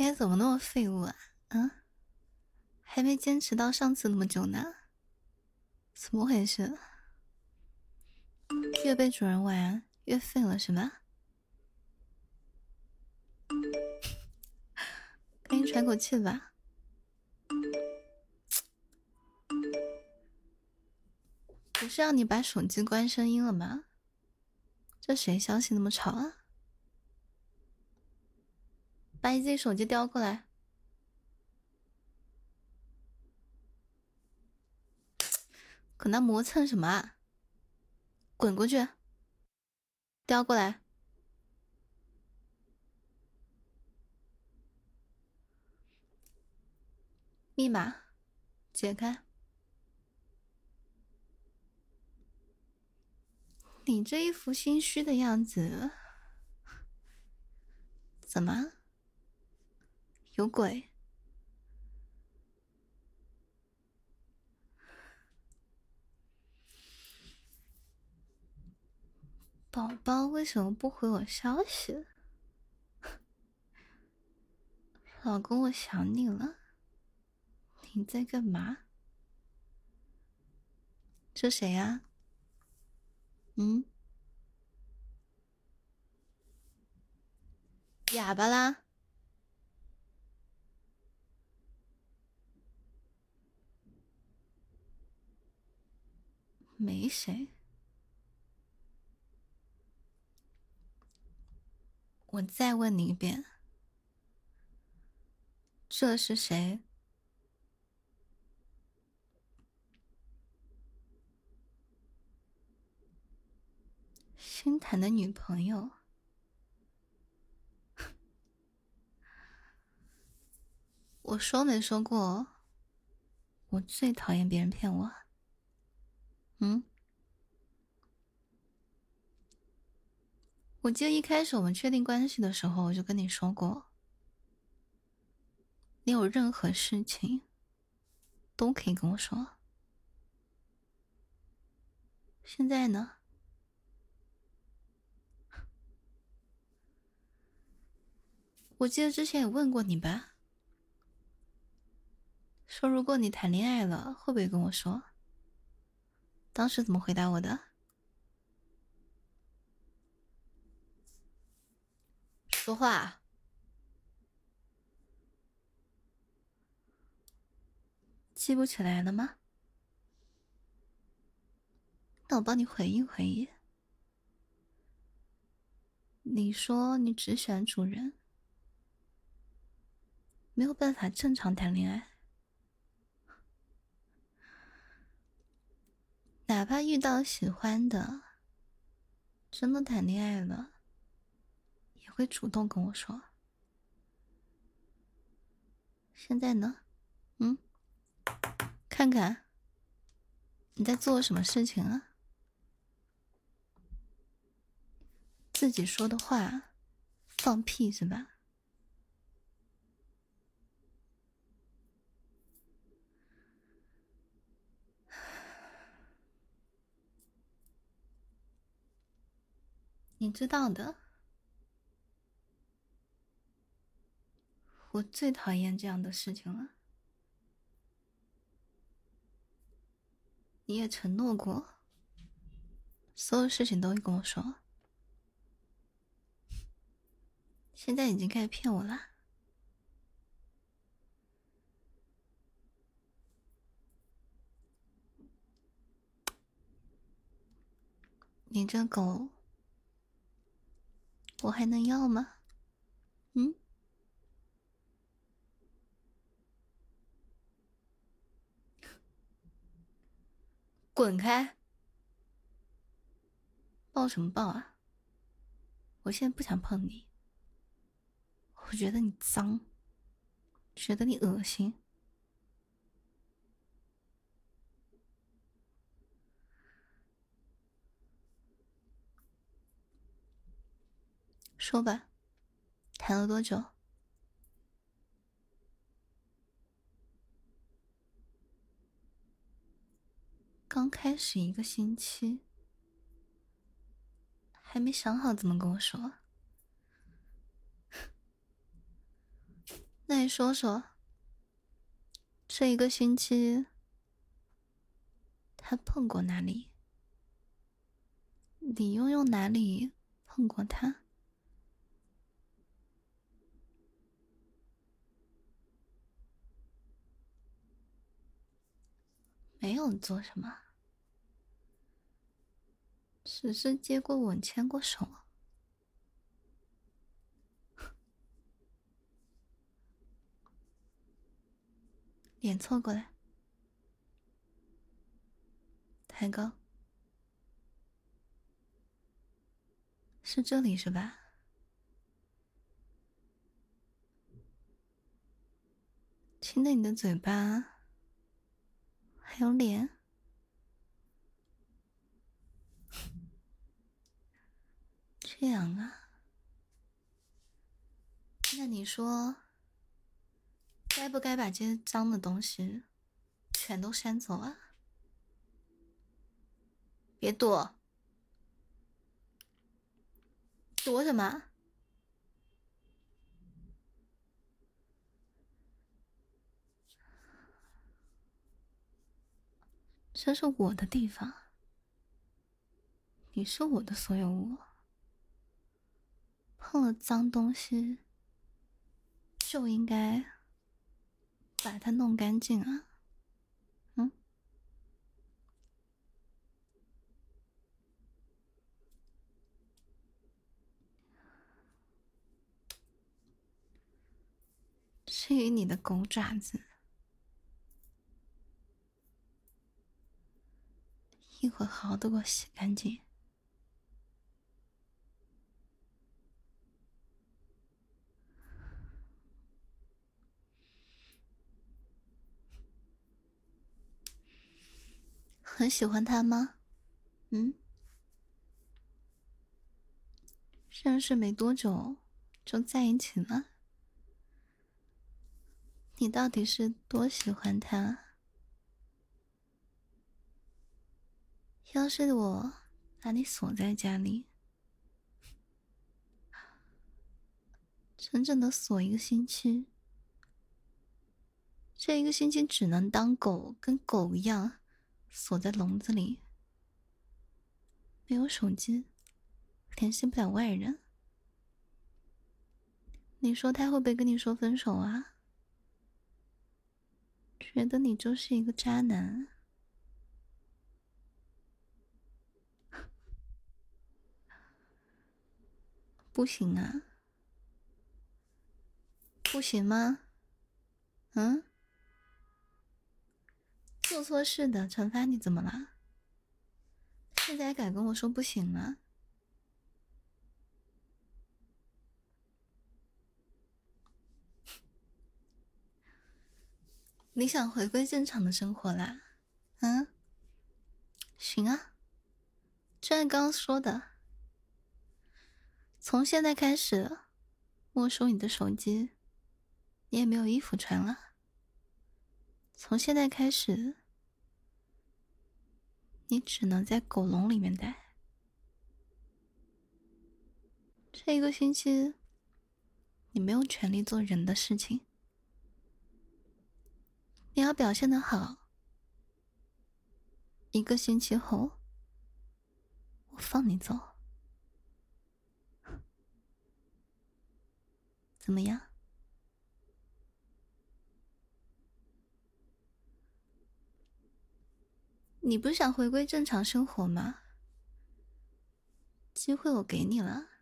今天怎么那么废物啊？啊，还没坚持到上次那么久呢，怎么回事？越被主人玩越废了是吧？赶紧喘口气吧。不是让你把手机关声音了吗？这谁消息那么吵啊？把你自己手机叼过来。搁那磨蹭什么啊？滚过去，叼过来。密码解开。你这一副心虚的样子，怎么？有鬼？宝宝为什么不回我消息？老公，我想你了。你在干嘛？这谁呀？嗯，哑巴啦？没谁。我再问你一遍，这是谁？新谈的女朋友？我说没说过，我最讨厌别人骗我。嗯，我记得一开始我们确定关系的时候，我就跟你说过，你有任何事情都可以跟我说。现在呢？我记得之前也问过你吧，说如果你谈恋爱了，会不会跟我说？当时怎么回答我的？说话。记不起来了吗？那我帮你回忆回忆。你说你只喜欢主人，没有办法正常谈恋爱，哪怕遇到喜欢的，真的谈恋爱了，也会主动跟我说。现在呢？嗯，看看你在做什么事情啊？自己说的话放屁是吧？你知道的，我最讨厌这样的事情了。你也承诺过，所有事情都会跟我说，现在已经开始骗我了。你这狗，我还能要吗？嗯，滚开！抱什么抱啊？我现在不想碰你，我觉得你脏，觉得你恶心。说吧，谈了多久？刚开始一个星期，还没想好怎么跟我说。 那你说说，这一个星期他碰过哪里？你又用哪里碰过他？没有做什么，只是接过吻、牵过手。脸凑过来，抬高，是这里是吧？亲的你的嘴巴，还有脸。这样啊？那你说，该不该把这些脏的东西全都删走啊？别躲，躲什么？这是我的地方，你是我的所有物，碰了脏东西就应该把它弄干净啊。嗯，至于你的狗爪子，一会儿好好的给我洗干净。很喜欢他吗？嗯，认识没多久就在一起了，你到底是多喜欢他？要是我把你锁在家里，整整的锁一个星期，这一个星期只能当狗，跟狗一样锁在笼子里，没有手机，联系不了外人。你说他会不会跟你说分手啊？觉得你就是一个渣男。不行啊？不行吗？嗯？做错事的惩罚你怎么了？现在敢跟我说不行了？你想回归正常的生活啦？嗯？行啊，就按刚刚说的，从现在开始没收你的手机，你也没有衣服穿了。从现在开始，你只能在狗笼里面待。这一个星期，你没有权利做人的事情，你要表现得好。一个星期后，我放你走，怎么样？你不是想回归正常生活吗？机会我给你了，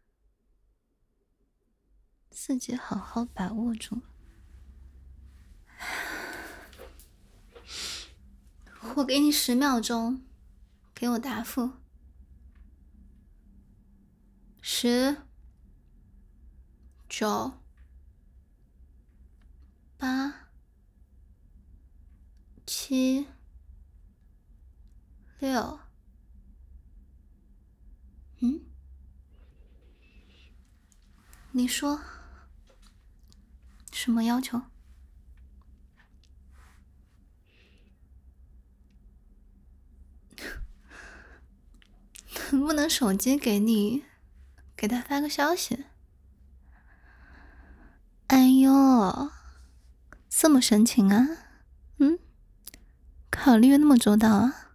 自己好好把握住。我给你10秒钟，给我答复。10、9、8、7、6。嗯？你说什么要求？能不能手机给你，给他发个消息？哎呦， 这么深情啊？考虑那么周到啊？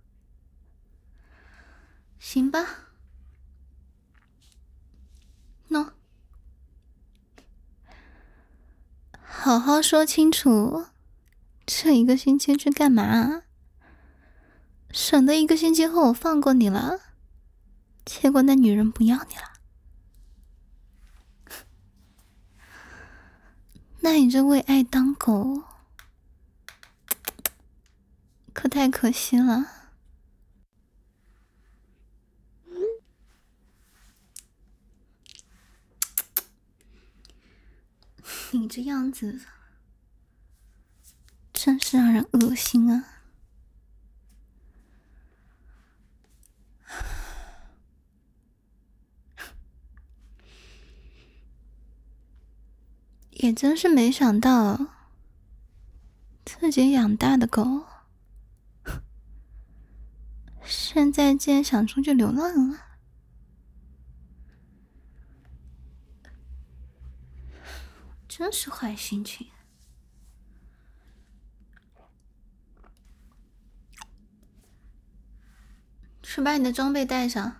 行吧，喏，好好说清楚，这1个星期去干嘛啊？省得1个星期后我放过你了，结果那女人不要你了。那你这为爱当狗，可太可惜了。你这样子，真是让人恶心啊！也真是没想到，自己养大的狗，现在竟然想出去流浪了。真是坏心情。去把你的装备带上。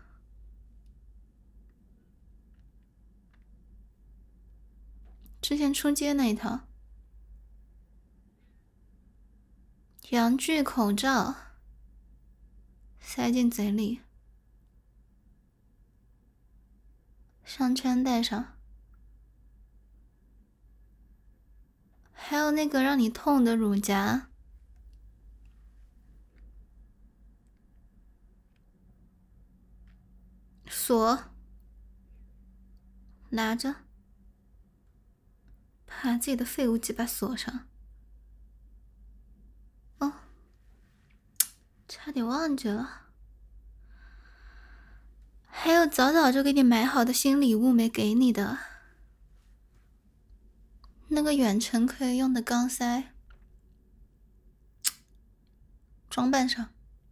之前出街那一套。阳具口罩，塞进嘴里。项圈带上。还有那个让你痛的乳夹。锁。拿着。把自己的废物鸡巴锁上。哦，差点忘记了。还有早早就给你买好的新礼物没给你的，那个远程可以用的钢塞，装扮上。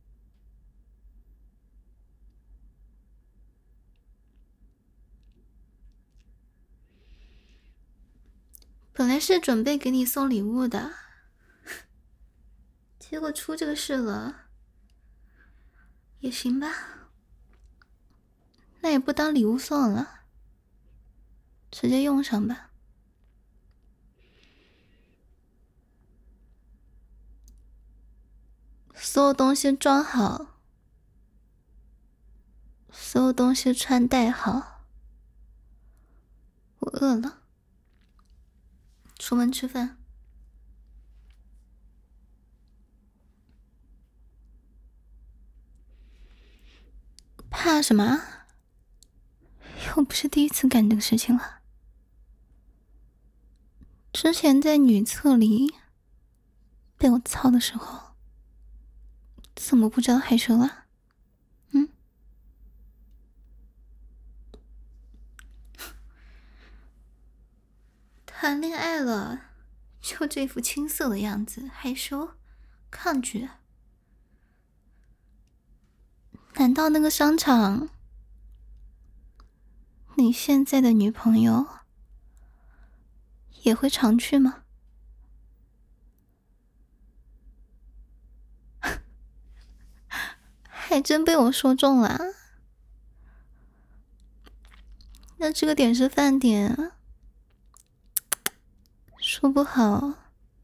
本来是准备给你送礼物的，结果出这个事了，也行吧，那也不当礼物送了，直接用上吧。所有东西装好，所有东西穿戴好。我饿了，出门吃饭。怕什么？又不是第一次干这个事情了。之前在女厕里被我操的时候，怎么不知道害羞了？谈恋爱了，就这副青涩的样子，害羞、抗拒。难道那个商场，你现在的女朋友也会常去吗？还真被我说中了。那这个点是饭点，说不好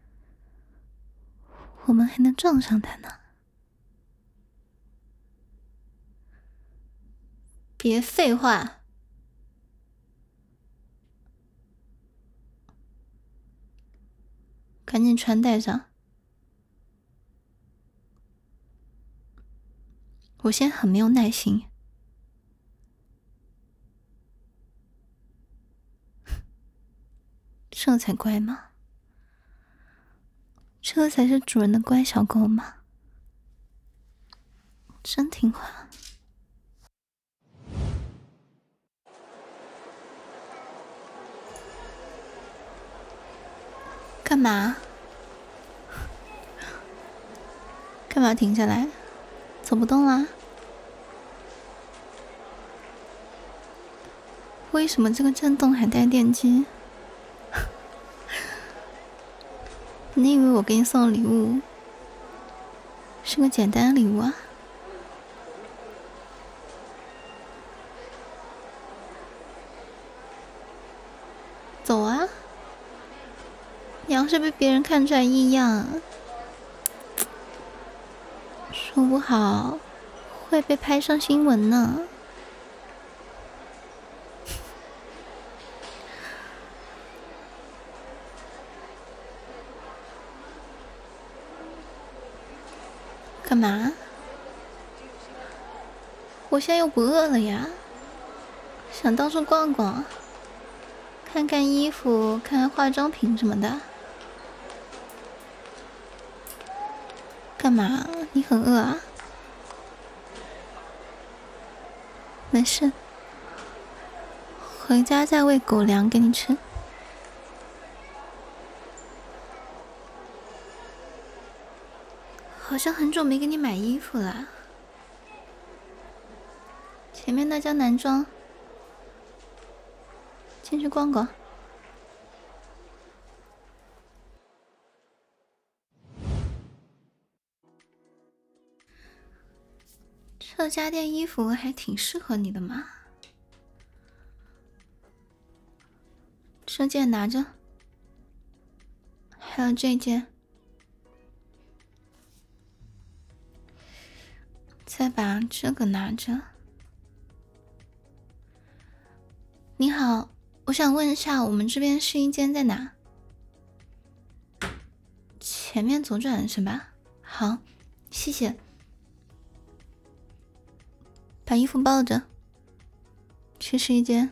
我们还能撞上他呢。别废话，赶紧穿戴上。我现在很没有耐心。这才乖嘛，这才是主人的乖小狗嘛，真听话。干嘛？干嘛停下来？走不动啦？为什么这个震动还带电机？ 你以为我给你送的礼物是个简单的礼物啊？走啊！你要是被别人看出来异样，说不好会被拍上新闻呢。干嘛？我现在又不饿了呀，想到处逛逛，看看衣服，看看化妆品什么的。干嘛？你很饿啊？没事，回家再喂狗粮给你吃。好像很久没给你买衣服了。前面那家男装，进去逛逛。这家店衣服还挺适合你的嘛。这件拿着，还有这件，再把这个拿着。你好，我想问一下，我们这边试衣间在哪？前面左转是吧？好，谢谢。把衣服抱着，去试衣间。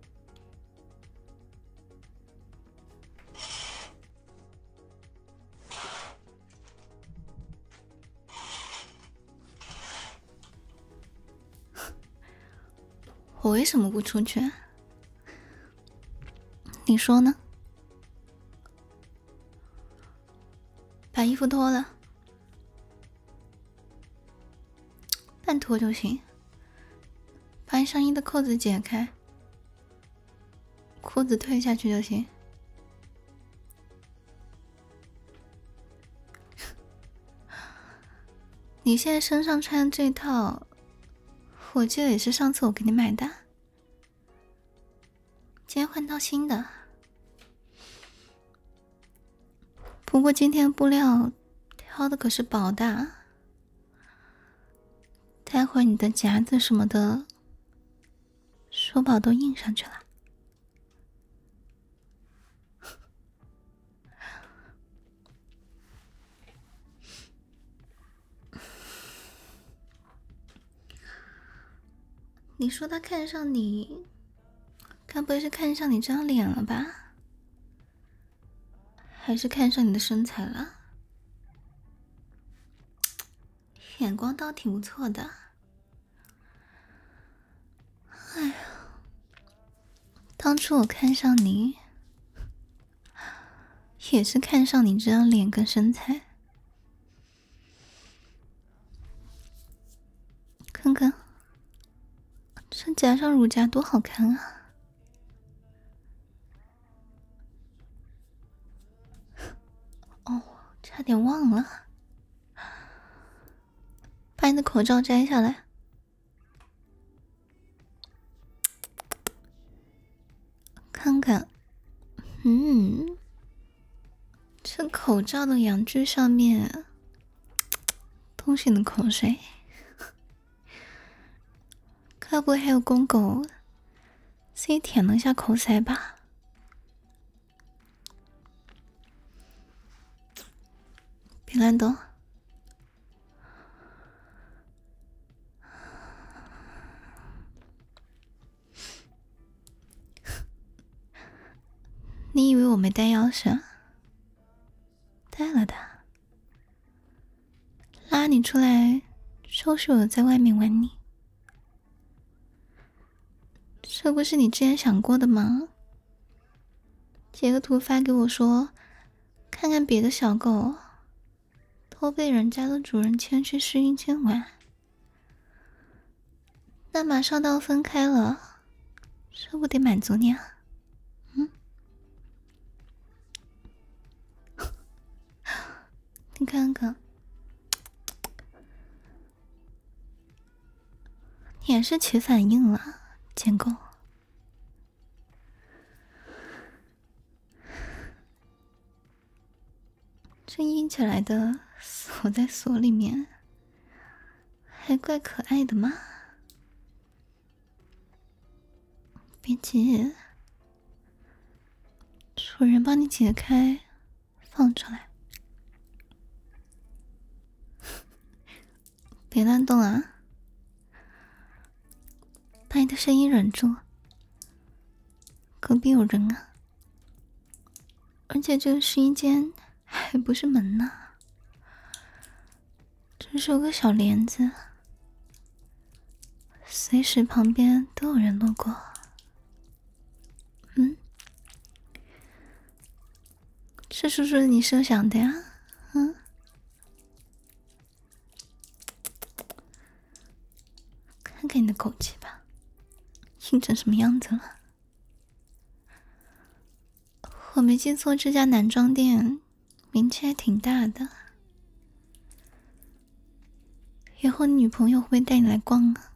我为什么不出去？你说呢？把衣服脱了，半脱就行。把你上衣的扣子解开，裤子退下去就行。你现在身上穿的这套，我记得也是上次我给你买的。今天换套新的，不过今天布料挑的可是薄的，待会儿你的夹子什么的，说不好都印上去了。你说他看上你，该不会是看上你这张脸了吧？还是看上你的身材了？眼光倒挺不错的。哎呀，当初我看上你，也是看上你这张脸跟身材。看看，这夹上乳夹多好看啊！哦，差点忘了，把你的口罩摘下来。看看，这口罩的两具上面都是你的口水，该不会还有公狗自己舔了一下口塞吧？别乱动。你以为我没带钥匙啊？带了的。拉你出来，就是我在外面玩你。这不是你之前想过的吗？截个图发给我说，看看别的小狗都被人家的主人牵去试衣间玩，那马上都要分开了，这不得满足你啊？ 你看看，你也是起反应了，贱狗。这硬起来的锁在锁里面，还怪可爱的嘛。别急，主人帮你解开，放出来。别乱动啊！把你的声音忍住，隔壁有人啊！而且这个试衣间还不是门呢，只是有个小帘子，随时旁边都有人路过。这是不是你设想的呀？看看你的口气吧，硬成什么样子了？我没记错，这家男装店名气还挺大的。以后你女朋友会不会带你来逛啊？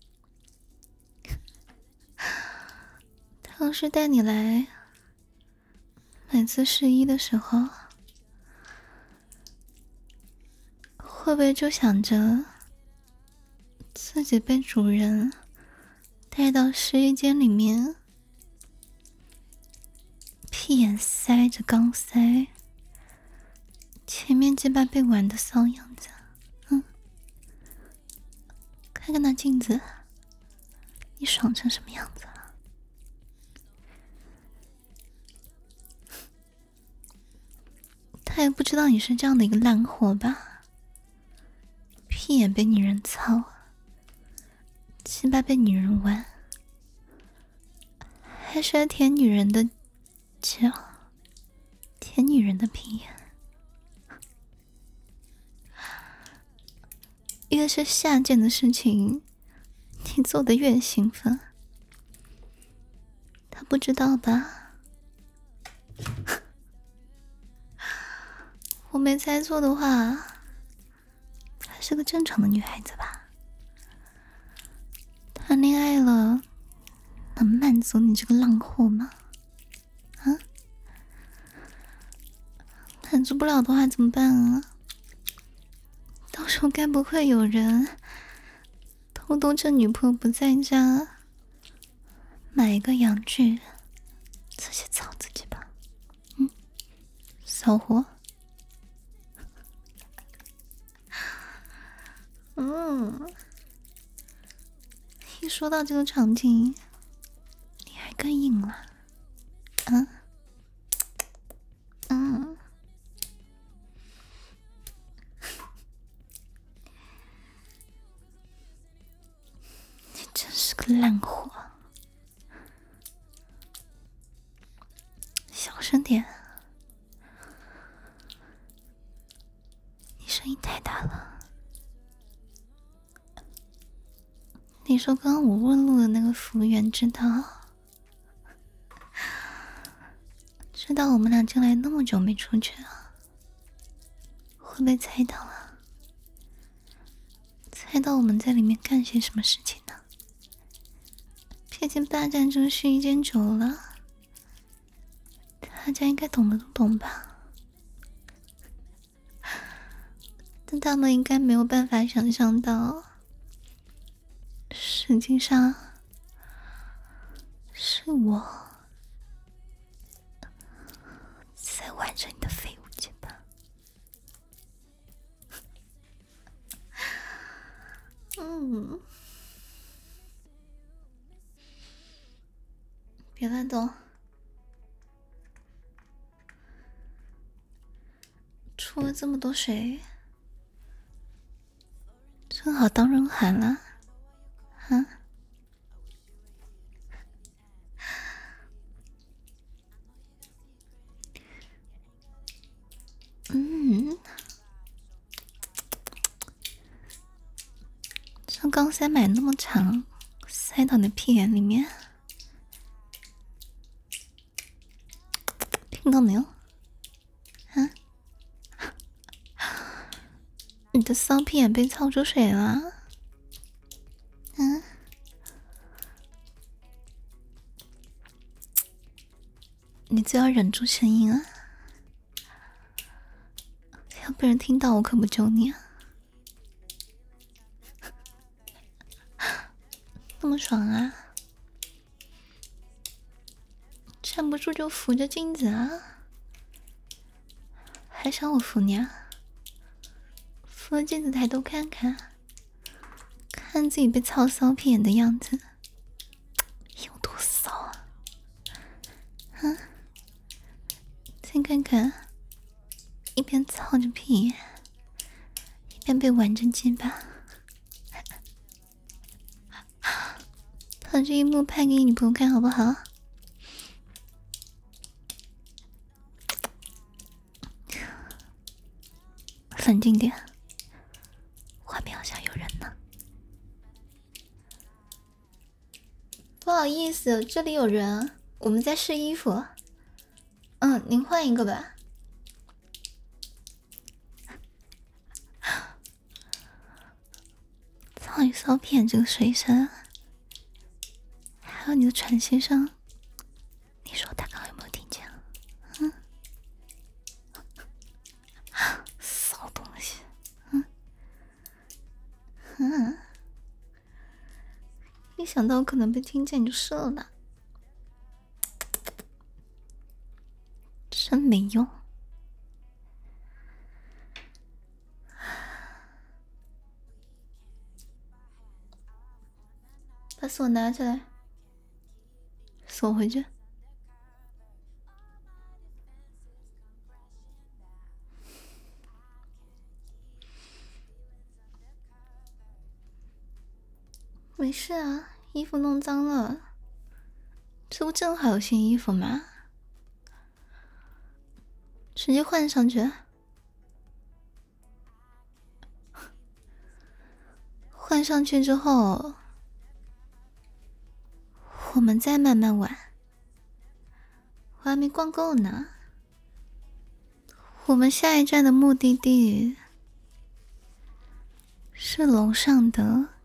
她要是带你来，每次试衣的时候，会不会就想着自己被主人带到试衣间里面，屁眼塞着钢塞，前面鸡巴被玩的骚样子？看看那镜子，你爽成什么样子了？他也不知道你是这样的一个烂货吧？屁眼被女人操，鸡巴被女人玩，还是要舔女人的脚，舔女人的屁眼。越是下贱的事情，你做的越兴奋。他不知道吧？我没猜错的话，她是个正常的女孩子吧？谈恋爱了，能满足你这个浪货吗？满足不了的话怎么办啊？到时候该不会有人偷偷趁女朋友不在家，买一个阳具，自己操自己吧？骚货。一说到这个场景，你还更硬了。你真是个烂货，小声点，你声音太大了。你说刚刚我问路的那个服务员知道我们俩进来那么久没出去啊？会被猜到啊？猜到我们在里面干些什么事情呢？毕竟霸占这个试衣间久了，大家应该懂得都懂吧？但他们应该没有办法想象到，实际上是我在玩着你的废物鸡巴。别乱动，出了这么多水，正好当人喊了。这钢塞买那么长，塞到你的屁眼里面，听到没有？ 的骚屁眼被操出水了。嗯，你最要忍住声音啊，要被人听到我可不救你啊。那么爽啊，站不住就扶着镜子啊，还想我扶你啊？扶着镜子抬头看看，看自己被操骚屁眼的样子有多骚啊。再看看，一边操着屁眼一边被玩着鸡巴，把这一幕拍给女朋友看好不好？冷静点，外面好像有人呢。不好意思，这里有人，我们在试衣服。您换一个吧。操你骚屁眼这个水声，还有你的喘息声，你说他刚刚有没有听见？骚东西。一想到可能被听见就射了，真没用。把锁拿起来，锁回去。没事啊，衣服弄脏了，这不正好有新衣服吗？直接换上去。换上去之后，我们再慢慢玩。我还没逛够呢。我们下一站的目的地是楼上的